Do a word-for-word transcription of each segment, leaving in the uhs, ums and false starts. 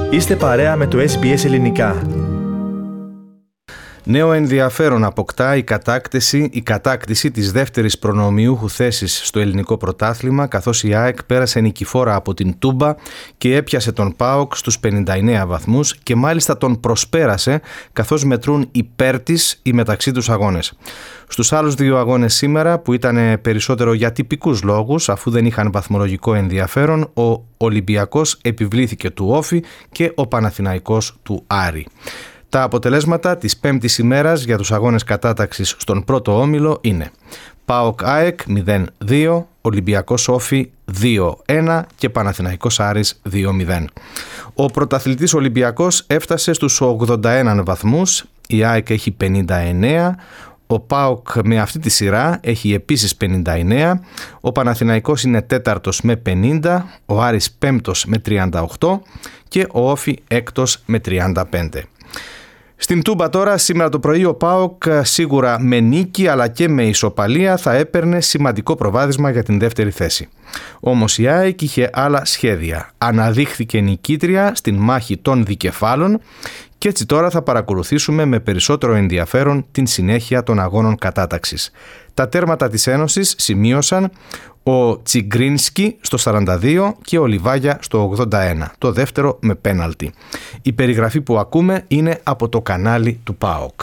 Είστε παρέα με το ες μπι ες Ελληνικά. Νέο ενδιαφέρον αποκτά η κατάκτηση, η κατάκτηση της δεύτερης προνομιούχου θέσης στο ελληνικό πρωτάθλημα, καθώς η ΑΕΚ πέρασε νικηφόρα από την Τούμπα και έπιασε τον ΠΑΟΚ στους πενήντα εννέα βαθμούς και μάλιστα τον προσπέρασε, καθώς μετρούν υπέρ της οι μεταξύ τους αγώνες. Στους άλλους δύο αγώνες σήμερα, που ήταν περισσότερο για τυπικούς λόγους, αφού δεν είχαν βαθμολογικό ενδιαφέρον, ο Ολυμπιακός επιβλήθηκε του Όφη και ο Παναθηναϊκός του Άρη. Τα αποτελέσματα της πέμπτης ημέρας για τους αγώνες κατάταξης στον πρώτο όμιλο είναι ΠΑΟΚ ΑΕΚ μηδέν δύο, Ολυμπιακός Όφη δύο ένα και Παναθηναϊκός Άρης δύο μηδέν. Ο πρωταθλητής Ολυμπιακός έφτασε στους ογδόντα ένα βαθμούς, η ΑΕΚ έχει πενήντα εννέα, ο ΠΑΟΚ με αυτή τη σειρά έχει επίσης πενήντα εννέα, ο Παναθηναϊκός είναι τέταρτος με πενήντα, ο Άρης πέμπτος με τριάντα οκτώ και ο Όφη έκτος με τριάντα πέντε. Στην Τούμπα τώρα, σήμερα το πρωί, ο ΠΑΟΚ σίγουρα με νίκη αλλά και με ισοπαλία θα έπαιρνε σημαντικό προβάδισμα για την δεύτερη θέση. Όμως η ΑΕΚ είχε άλλα σχέδια. Αναδείχθηκε νικήτρια στην μάχη των δικεφάλων και έτσι τώρα θα παρακολουθήσουμε με περισσότερο ενδιαφέρον την συνέχεια των αγώνων κατάταξης. Τα τέρματα της Ένωσης σημείωσαν ο Τσιγκρίνσκι στο σαράντα δύο και ο Λιβάγια στο ογδόντα ένα, το δεύτερο με πέναλτι. Η περιγραφή που ακούμε είναι από το κανάλι του ΠΑΟΚ.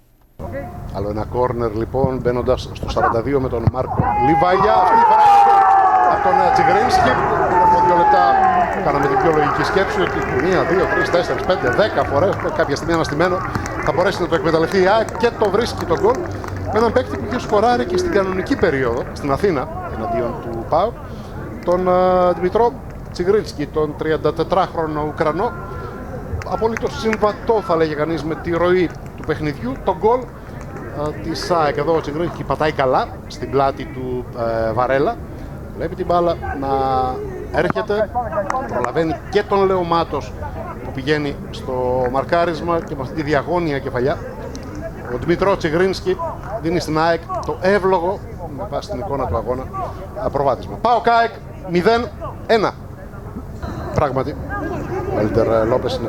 Άλλο ένα κόρνερ λοιπόν, μπαίνοντας στο σαράντα δύο με τον Μάρκο Λιβάγια. Αυτή η φορά από τον Τσιγκρίνσκι. Από δύο λεπτά κάναμε την πιο λογική σκέψη ότι μία, δύο, τρεις, τέσσερις, πέντε, δέκα φορές, κάποια στιγμή αναστημένο, θα μπορέσει να το εκμεταλλευτεί η ΑΕΚ και το βρίσκει τον γκολ. Με έναν παίκτη που είχε σκοράρει και στην κανονική περίοδο στην Αθήνα εναντίον του ΠΑΟΚ, τον uh, Δημητρό Τσιγκρίνσκι, τον τριαντατετράχρονο Ουκρανό. Απολύτως συμβατό θα λέγε κανείς με τη ροή του παιχνιδιού. Το γκολ uh, της ΑΕΚ. Εδώ ο Τσιγκρίνσκι πατάει καλά στην πλάτη του uh, Βαρέλα. Βλέπει την μπάλα να έρχεται, προλαβαίνει και τον Λεωμάτος που πηγαίνει στο μαρκάρισμα και με αυτή τη διαγώνια κεφαλιά ο Δημητρό Τσιγκρίνσκι δίνει στην ΑΕΚ το εύλογο, με βάση την εικόνα του αγώνα, προβάδισμα. ΠΑΟΚ ΑΕΚ μηδέν ένα. Πράγματι, ο Έλτερ Λόπες είναι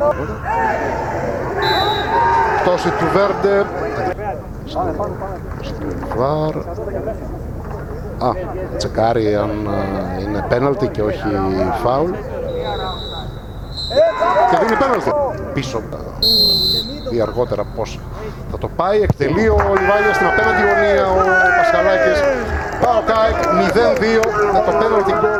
πτώση του Βέρντε. Βαρ. Α, τσεκάρει αν είναι πέναλτι και όχι φάουλ. Και δίνει πέναλτι πίσω. Ή αργότερα πώς θα το πάει. Εκτελεί ο Λιβάγια στην απέναντι γωνία ο Πασχαλάκης. ΠΑΟΚ ΑΕΚ μηδέν δύο με το πέναλτι γκολ.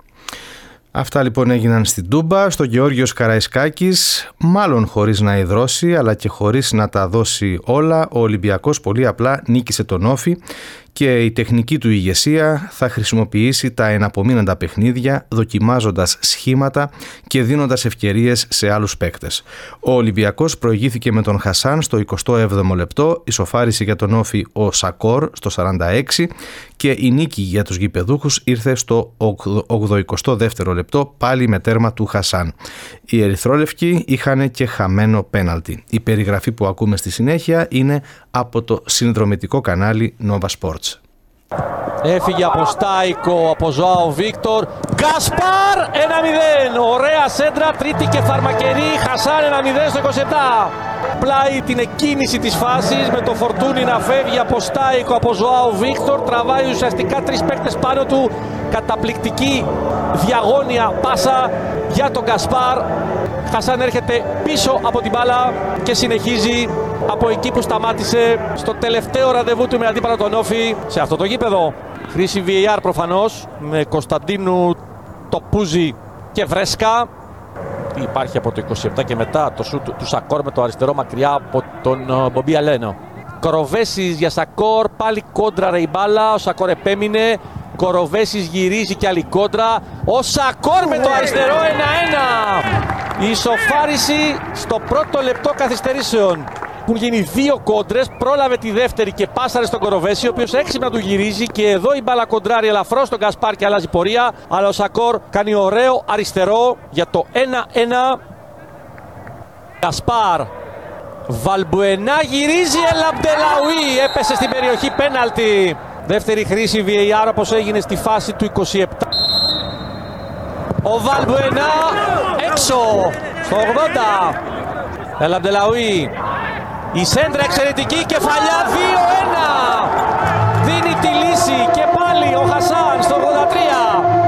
Αυτά λοιπόν έγιναν στην Τούμπα, στο Γεώργιος Καραϊσκάκης, μάλλον χωρίς να ιδρώσει αλλά και χωρίς να τα δώσει όλα. Ο Ολυμπιακός πολύ απλά νίκησε τον Όφη και η τεχνική του ηγεσία θα χρησιμοποιήσει τα εναπομείναντα παιχνίδια δοκιμάζοντας σχήματα και δίνοντας ευκαιρίες σε άλλους παίκτες. Ο Ολυμπιακός προηγήθηκε με τον Χασάν στο εικοστό έβδομο λεπτό, ισοφάρισε για τον Όφη ο Σακόρ στο σαράντα έξι και η νίκη για τους γηπεδούχους ήρθε στο ογδοηκοστό δεύτερο λεπτό, πάλι με τέρμα του Χασάν. Οι ερυθρόλευκοι είχαν και χαμένο πέναλτι. Η περιγραφή που ακούμε στη συνέχεια είναι από το συνδρομητικό κανάλι Nova Sports. Έφυγε από Στάικο, από Ζωάο Βίκτορ. Γκασπάρ ένα μηδέν. Ωραία σέντρα, τρίτη και φαρμακερή. Χασάν ένα μηδέν στο είκοσι επτά. Πλάει την εκκίνηση της φάσης με το Φορτούνι να φεύγει από Στάικο, από Ζωάο Βίκτορ. Τραβάει ουσιαστικά τρεις παίκτες πάνω του. Καταπληκτική διαγώνια πάσα για τον Γκασπάρ. Χασάν έρχεται πίσω από την μπάλα και συνεχίζει από εκεί που σταμάτησε στο τελευταίο ραντεβού του με αντίπαλο τον Όφη σε αυτό το γήπεδο. Χρήση βι έι αρ προφανώς με Κωνσταντίνου, Τοπούζη και Βρέσκα. Τι υπάρχει από το είκοσι επτά και μετά το σουτ του Σακόρ με το αριστερό μακριά από τον Μπομπί Αλένο. Κοροβέσης για Σακόρ, πάλι κόντρα ρε η μπάλα, ο Σακόρ επέμεινε. Κοροβέσης γυρίζει και άλλη κόντρα. Ο Σακόρ με το αριστερό ένα ένα. Η ισοφάριση στο πρώτο λεπτό καθυστερήσεων. Έχουν γίνει δύο κόντρες, πρόλαβε τη δεύτερη και πάσαρε στον Κοροβέση, ο οποίος έξυπνα του γυρίζει και εδώ η μπάλα κοντράρει ελαφρώς στον Γκασπάρ και αλλάζει πορεία. Αλλά ο Σακόρ κάνει ωραίο αριστερό για το ένα ένα. Γκασπάρ. Βαλμπουενά γυρίζει, Ελαμπτελαουί έπεσε στην περιοχή, πέναλτι. Δεύτερη χρήση βι έι αρ όπως έγινε στη φάση του είκοσι επτά. Ο Βαλμπουενά έξω Στο ογδόντα. El Abdellaoui. Η σέντρα εξαιρετική, κεφαλιά δύο ένα. Δίνει τη λύση και πάλι ο Χασάν στο ογδόντα τρία.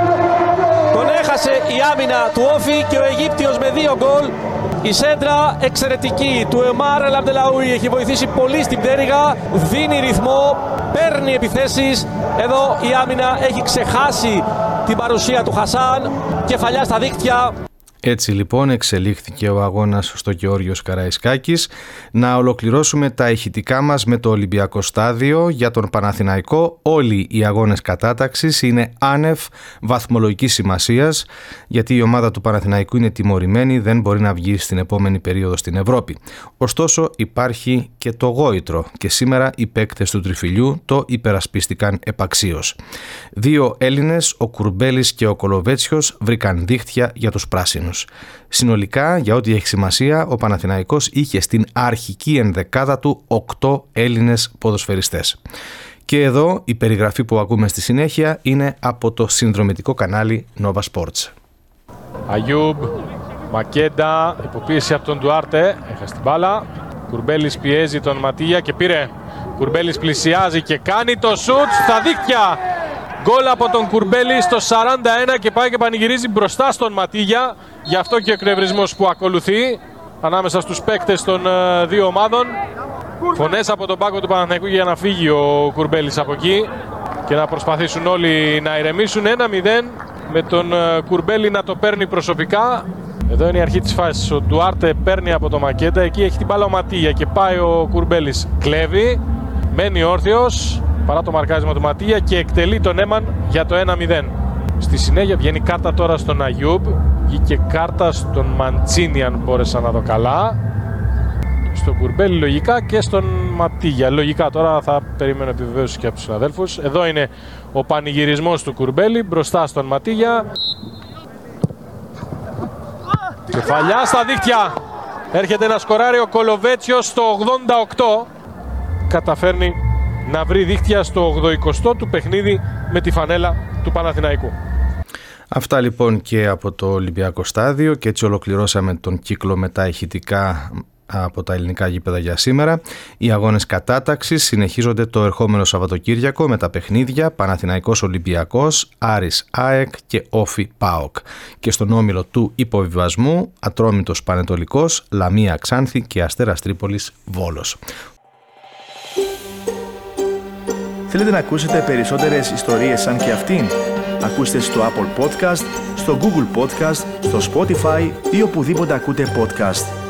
Τον έχασε η άμυνα του Όφη και ο Αιγύπτιος με δύο γκολ. Η σέντρα εξαιρετική του Εμάρ El Abdellaoui έχει βοηθήσει πολύ στην πτέρυγα. Δίνει ρυθμό, παίρνει επιθέσεις. Εδώ η άμυνα έχει ξεχάσει την παρουσία του Χασάν. Κεφαλιά στα δίκτυα. Έτσι λοιπόν εξελίχθηκε ο αγώνας στο Γεώργιος Καραϊσκάκης. Να ολοκληρώσουμε τα ηχητικά μας με το Ολυμπιακό στάδιο. Για τον Παναθηναϊκό όλοι οι αγώνες κατάταξης είναι άνευ βαθμολογικής σημασίας, γιατί η ομάδα του Παναθηναϊκού είναι τιμωρημένη, δεν μπορεί να βγει στην επόμενη περίοδο στην Ευρώπη. Ωστόσο υπάρχει και το γόητρο και σήμερα οι παίκτες του Τριφυλιού το υπερασπίστηκαν επαξίως. Δύο Έλληνες, ο Κουρμπέλης και ο Κολοβέτσιος, βρήκαν δίχτυα για τους πράσινους. Συνολικά, για ό,τι έχει σημασία, ο Παναθηναϊκός είχε στην αρχική ενδεκάδα του οκτώ Έλληνες ποδοσφαιριστές. Και εδώ η περιγραφή που ακούμε στη συνέχεια είναι από το συνδρομητικό κανάλι Nova Sports. Αγιούμπ, Μακέντα, υποποίηση από τον Ντουάρτε, έχασε την μπάλα. Κουρμπέλης πιέζει τον Ματία και πήρε. Κουρμπέλης πλησιάζει και κάνει το σουτ στα δίκτυα. Γκολ από τον Κουρμπέλη στο σαράντα ένα και πάει και πανηγυρίζει μπροστά στον Ματίγια. Γι' αυτό και ο εκνευρισμός που ακολουθεί ανάμεσα στους παίκτες των uh, δύο ομάδων. Φωνές από τον πάγκο του Παναθηναϊκού για να φύγει ο Κουρμπέλης από εκεί και να προσπαθήσουν όλοι να ηρεμήσουν. ένα μηδέν με τον uh, Κουρμπέλη να το παίρνει προσωπικά. Εδώ είναι η αρχή της φάσης. Ο Ντουάρτε παίρνει από το Μακέντα. Εκεί έχει την μπάλα ο Ματίγια και πάει ο Κουρμπέλης. Κλέβει, μένει όρθιος παρά το μαρκάρισμα του Ματία και εκτελεί τον Έμαν για το ένα μηδέν. Στη συνέχεια βγαίνει κάρτα τώρα στον Αγιούμπ, βγήκε κάρτα στον Μαντσίνι αν μπόρεσα να δω καλά, στον Κουρμπέλη λογικά και στον Ματίγια. Λογικά τώρα θα περιμένω επιβεβαίωση και από τους συναδέλφους. Εδώ είναι ο πανηγυρισμός του Κουρμπέλη μπροστά στον Ματίγια. Κεφαλιά στα δίκτυα. Έρχεται να σκοράρει ο Κολοβέτσιος στο ογδόντα οκτώ. Καταφέρνει να βρει δίχτυα στο ογδοηκοστό του παιχνίδι με τη φανέλα του Παναθηναϊκού. Αυτά λοιπόν και από το Ολυμπιακό στάδιο και έτσι ολοκληρώσαμε τον κύκλο με τα ηχητικά από τα ελληνικά γήπεδα για σήμερα. Οι αγώνες κατάταξης συνεχίζονται το ερχόμενο Σαββατοκύριακο με τα παιχνίδια Παναθηναϊκός Ολυμπιακός, Άρης ΑΕΚ και Όφι ΠΑΟΚ. Και στον όμιλο του υποβιβασμού Ατρόμητος Πανετολικός, Λαμία Ξάνθη και Αστέρας Τρίπολης Βόλος. Θέλετε να ακούσετε περισσότερες ιστορίες σαν και αυτήν? Ακούστε στο Apple Podcast, στο Google Podcast, στο Spotify ή οπουδήποτε ακούτε podcast.